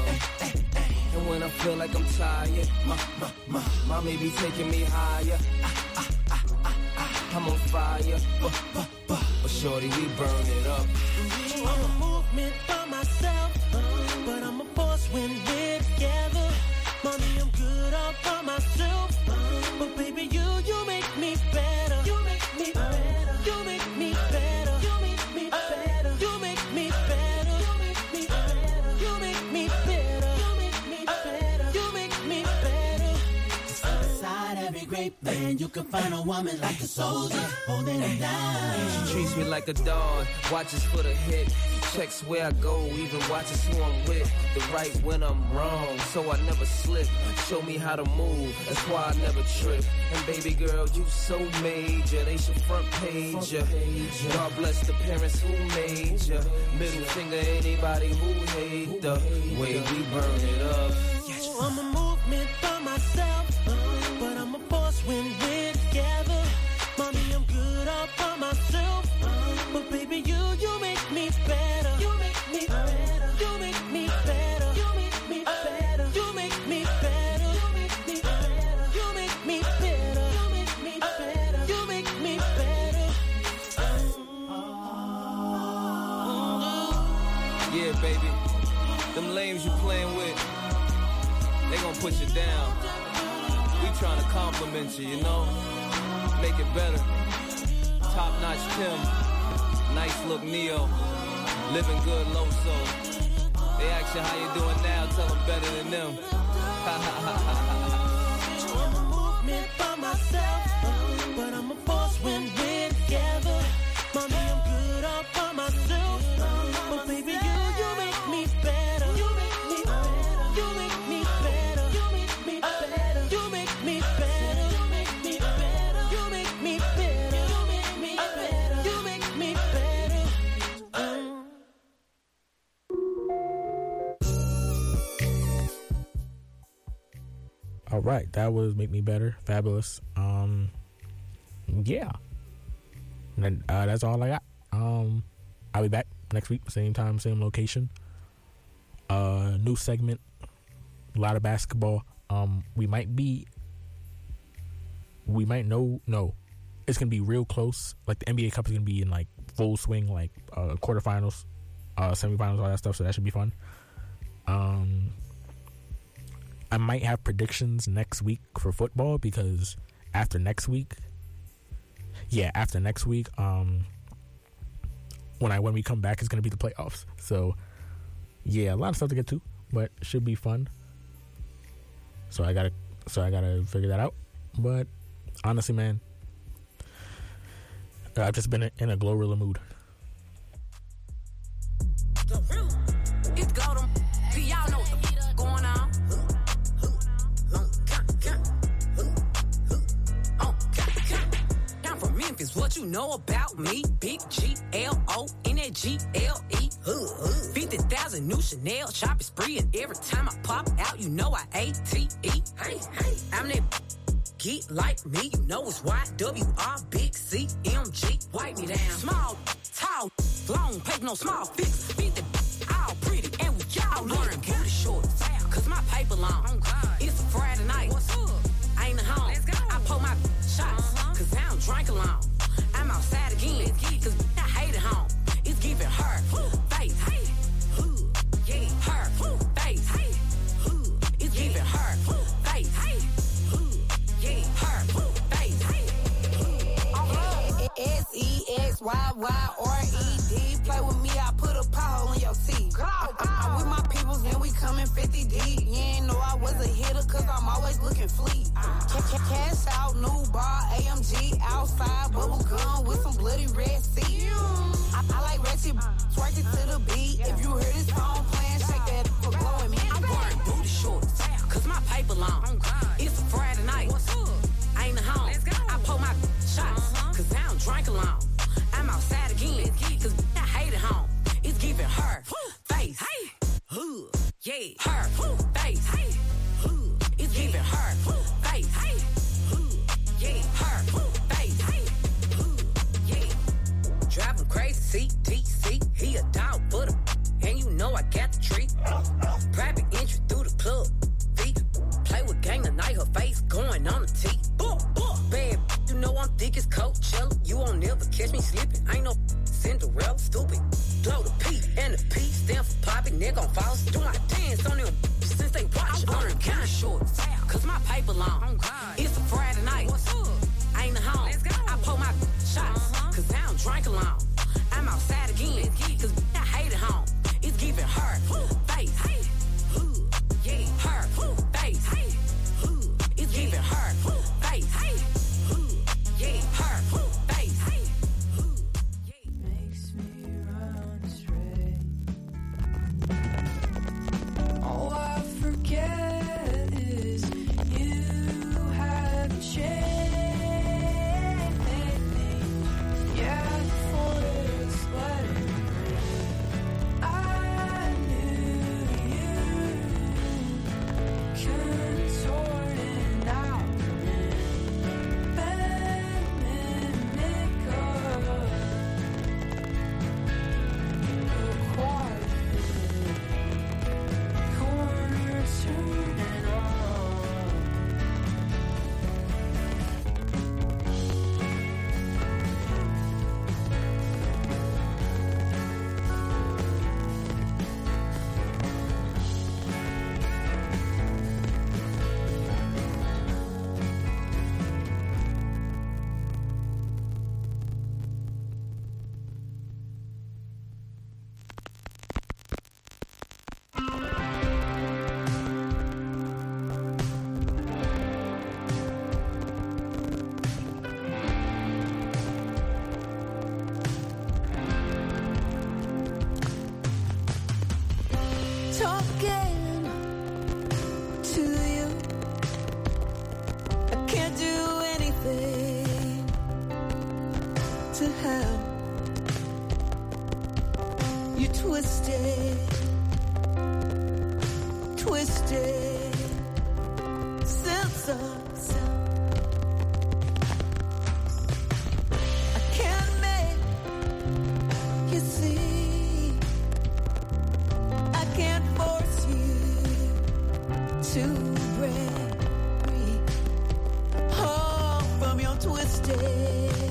[SPEAKER 10] And when I feel like I'm tired, my, my, my, mommy be taking me higher. Ah, ah, ah, ah, ah. I'm on fire, but, but, but, but shorty, we burn it up.
[SPEAKER 15] I'm a movement by myself, but I'm a force when we're together. Mommy, I'm good all by myself, but baby, you, you make me better. You make me better. You make me better. You make me better. You make me better. You make me better. You make me better. You make me better. You make me better.
[SPEAKER 20] Inside every great man, you can find a woman like a soldier, holding him down.
[SPEAKER 10] She treats me like a dog, watches for the hit. Checks where I go, even watches who I'm with. The right when I'm wrong, so I never slip. Show me how to move, that's why I never trip. And baby girl, you so major, they should front page ya. God bless the parents who made ya. Middle finger anybody who hate the way we burn it up.
[SPEAKER 15] I'm a movement by myself, but I'm a force when we're together. Mommy, I'm good all by myself, but baby, you, you make me better. You make me better. You make me better. You make me better. You make me better. You make me better. You make me better. You make me better. You make me better.
[SPEAKER 10] Yeah, baby, them lames you playing with, they gon' put you down. We tryna compliment you, you know, make it better. Top notch Tim, nice look Neo, living good Loso. They ask you how you doing now, tell them better than them.
[SPEAKER 15] I'm a movement by myself, but I'm a force when we're together. Mommy, I'm good all by myself, but baby, you, you make me better. You make me better. You make me better. You make me better. You make me better. You make me better. You make me better. You make me better. You make me better.
[SPEAKER 1] All right, that was Make Me Better. Fabulous. Um, yeah. And then, uh, that's all I got. Um, I'll be back next week, same time, same location. Uh, new segment, a lot of basketball. Um, we might be, we might know, no, it's gonna be real close. Like the N B A Cup is gonna be in like full swing, like uh, quarterfinals, uh, semifinals, all that stuff. So that should be fun. Um, I might have predictions next week for football because after next week, yeah, after next week, um, when I when we come back, it's gonna be the playoffs. So yeah, a lot of stuff to get to, but it should be fun. So I gotta, so I gotta figure that out. But honestly, man, I've just been in a Glorilla mood.
[SPEAKER 18] It's Gotham. Y'all know what's going on. I'm from Memphis. What you know about me? Big G L O N A G L E. fifty thousand new Chanel shopping spree, and every time I pop out, you know I A T E. Hey, hey, I'm that geek like me, you know it's Y W R, big C M G. Wipe me down. Small, tall, long, pay no small fix. Beat the all pretty, and we y'all learn booty shorts. Cause my paper long. It's a Friday night. I ain't at home. I pull my shots, cause I don't drink alone. I'm outside again, cause I hate it home. It's giving her face. Yeah, her face. It's giving her face. Yeah, her face.
[SPEAKER 21] S E X Y Y R E D. Play with me, I put a pothole in your teeth. I'm with my peoples and we coming fifty deep. You ain't know I was a hitter cause I'm always looking fleet. Cash out, new bar, A M G, outside, bubble gum with some bloody red seat. I, I like ratchet, twerk it to the beat. If you hear this song playing, shake that for blowing me.
[SPEAKER 18] I'm wearing booty shorts, cause my paper long. It's a Friday night. I ain't at home. I pull my shots, cause I don't drink alone. I'm outside again, cause I hate it home. It's giving her face. Yeah, her face. It's giving her face. Yeah, her face. Yeah. Drive him crazy, C T C. He a dog for the, and you know I got the treat. Private entry through the club. Feet. Play with gang tonight, her face going on the tee. Bad, you know I'm thick as Coachella. You won't never catch me slipping. I ain't no Cinderella, stupid. Blow the P and the P stand for poppy. Nigga on false. Do my dance on them since they watch. I'm wearing kinda shorts, cause my paper long. It's a Friday night. I ain't at home. I pull my shots, cause I don't drink alone. I'm outside again, cause I hate it home. It's giving her face. Yeah, her face. It's giving her face. Yeah, her face.
[SPEAKER 17] Makes me run straight. All I forget is you have changed. Yeah, for it's letting I knew you contorting out talking to you. I can't do anything to help. You twisted, twisted sense of self. I can't make you see. I can't force you to break free. Oh, from your twisted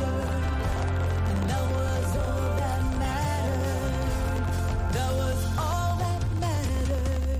[SPEAKER 17] together. And that was all that mattered. That was all that mattered.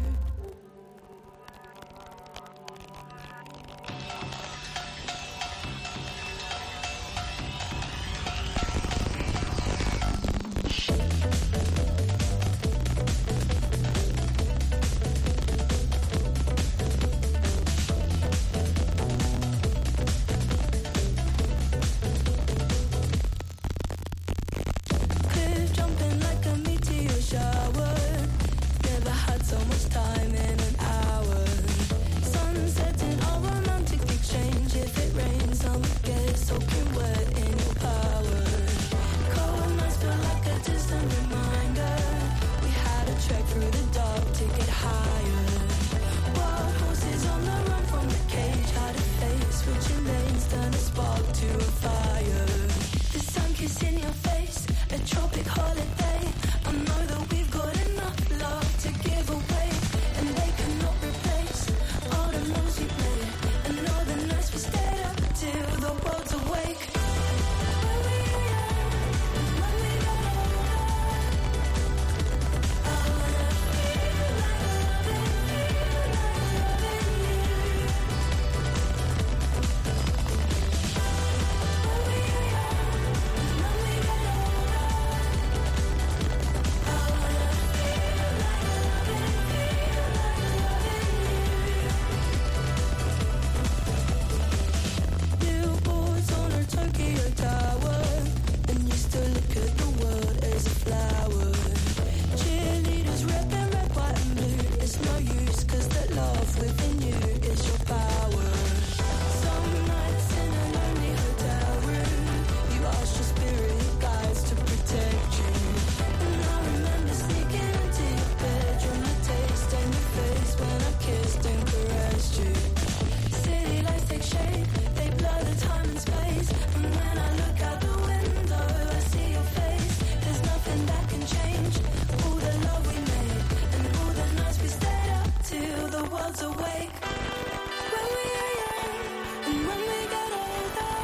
[SPEAKER 17] Cliff jumping like a meteor shower. Never had so much time in an hour. Sunset in our romantic exchange. If it rains, I'll get soaking wet in your power. Cold nights feel like a distant reminder. We had a trek through the dark to get higher. Wild horses on the run from the cage. Had a face, switching lanes, turn a spark to a fire. The sun kissing your face, a tropic holiday. I know that we've got enough love to give away, and they cannot replace all the moves we made and all the nights we stayed up till the world's awake. When we were young, when we got older, I wanna feel like loving, feel like loving you. When we were young, when we got older, I wanna feel like loving, feel like loving you. Billboards on a Tokyo tower, and you still look at the world as a flower. Cheerleaders repping red, white and blue. It's no use, cause that love within you is your power. Some nights in a lonely hotel room, you ask your spirit guides to protect you. And I remember sneaking into your bedroom, the taste on your face when I kissed and caressed you. City lights take shape, they blur the time and space. And when I look out the window, I see your face. There's nothing that can change all the love we made and all the nights we stayed up till the world's awake. When we are young and when we get older,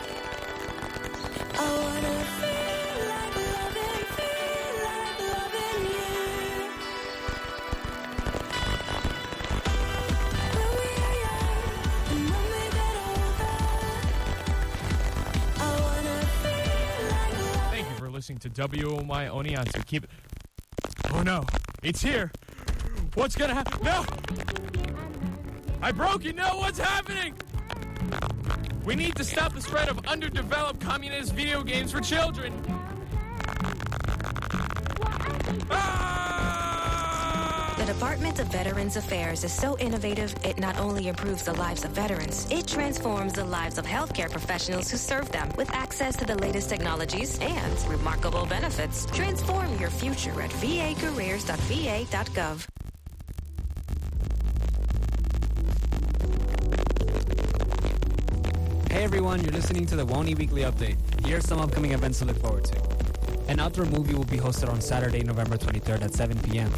[SPEAKER 17] I wanna feel like loving, feel like loving you. When we are young and when we get older, I wanna feel like loving.
[SPEAKER 2] Thank you for listening to W O M I Oneonta. Keep it. Oh no, it's here. What's gonna happen? No! I broke it. No, what's happening? We need to stop the spread of underdeveloped communist video games for children.
[SPEAKER 6] The Department of Veterans Affairs is so innovative, it not only improves the lives of veterans, it transforms the lives of healthcare professionals who serve them with access to the latest technologies and remarkable benefits. Transform your future at v a careers dot v a dot gov.
[SPEAKER 22] Hey everyone, you're listening to the W O N I Weekly Update. Here are some upcoming events to look forward to. An outdoor movie will be hosted on Saturday, November twenty-third at seven p.m.